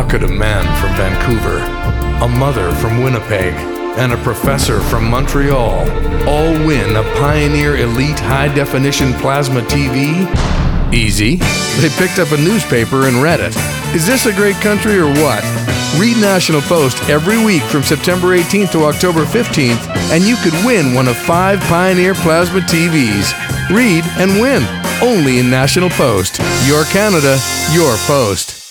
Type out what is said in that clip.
How could a man from Vancouver, a mother from Winnipeg, and a professor from Montreal all win a Pioneer Elite High-Definition Plasma TV? Easy. They picked up a newspaper and read it. Is this a great country or what? Read National Post every week from September 18th to October 15th, and you could win one of 5 Pioneer Plasma TVs. Read and win. Only in National Post. Your Canada, your Post.